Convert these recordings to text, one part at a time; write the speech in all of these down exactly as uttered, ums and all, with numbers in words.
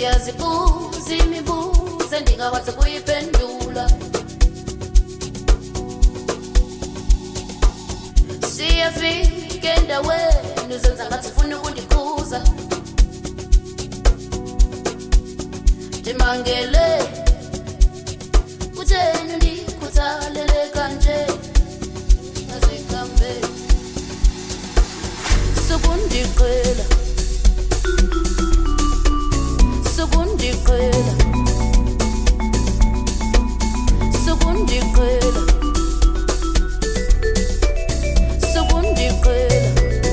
Ndiyazibuza imibuzo endingakwazi ukuyiphendula. Siyafika endaweni uzenza ngathi ufuna ukundikhuza. Ndimangele kutheni ndikhuthalele kanje ngazikambe sukundiqela sukundiqela sukundiqela sukundiqela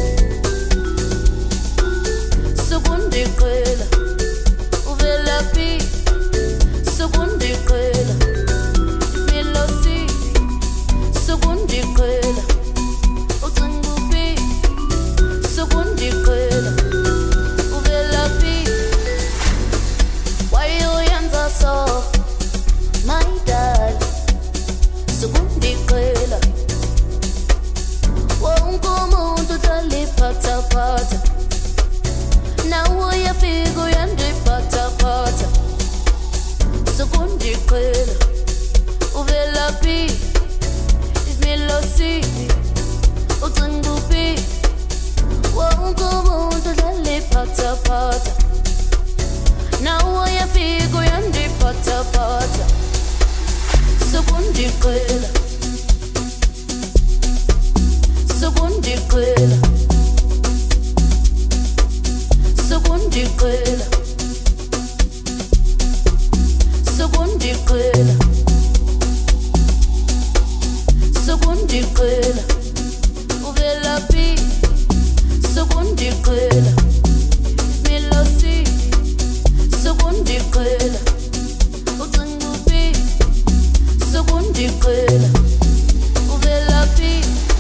sukundiqela uvelaphi sukundiqela milosi sukundiqela ucinguphi sukundiqela uvelaphi wayoyenza so my darling sukundiqela wonke umuntu utaliphathaphatha nawe uyafika uyandiphathaphatha sukundiqela uvelaphi isimilosi ucinguphi wonke umuntu utaliphathaphatha nawe uyafika uyandiphathaphatha sukundiqela sukundiqela sukundiqela sukundiqela sukundiqela uvelaphi sukundiqela milosi sukundiqela ucinguphi sukundiqela uvelaphi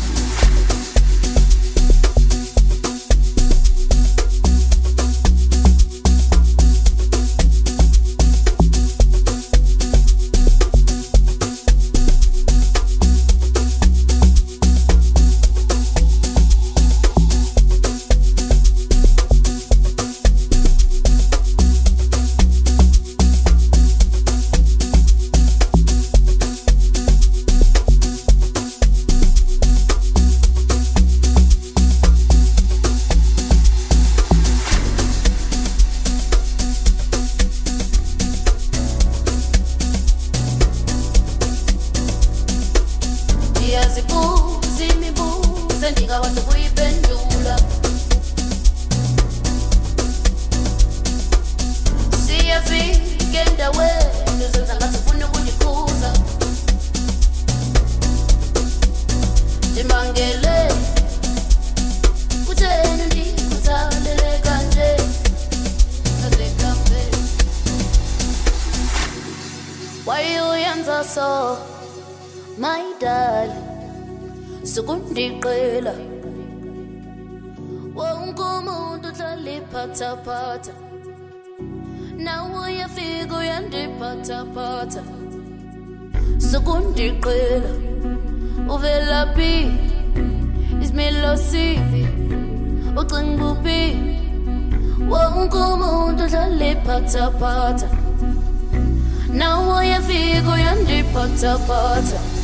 Ndiyazibuza imibuzo endingakwazi ukuyiphendula. Siyafika endaweni uzenza ngathi ufuna ukundikhuza. Ndimangele kutheni ndikhuthalele kanje ngazikambe wayoyenza so my darling sukundiqela wonke umuntu utaliphathaphatha nawe uyafika uyandiphathaphatha sukundiqela uvelaphi isimilosi ucinguphi wonke umuntu utaliphathaphatha nawe uyafika uyandiphathaphatha